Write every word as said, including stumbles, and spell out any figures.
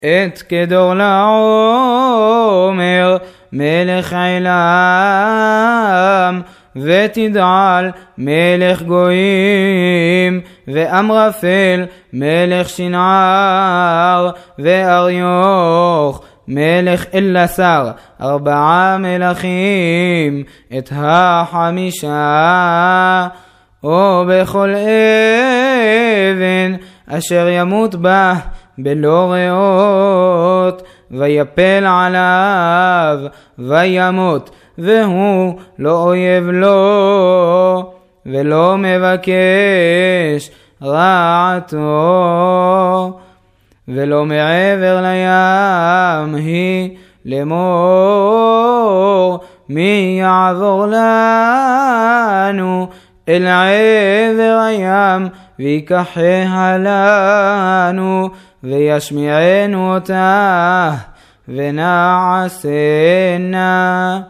את כדור לעומר מלך עילם, ותדעל מלך גויים, ואמרפל מלך שנער, ואריוך מלך אלסר, ארבעה מלכים את החמישה. או בכל אבן אשר ימות בה בלא ראות, ויפל עליו וימות, והוא לא אויב לו, ולא מבקש רעתו. ולא מעבר לים היא לאמור, מי יעבור לנו אל עבר הים ויקחיה לנו, וישמיענו אותה ונעשנה.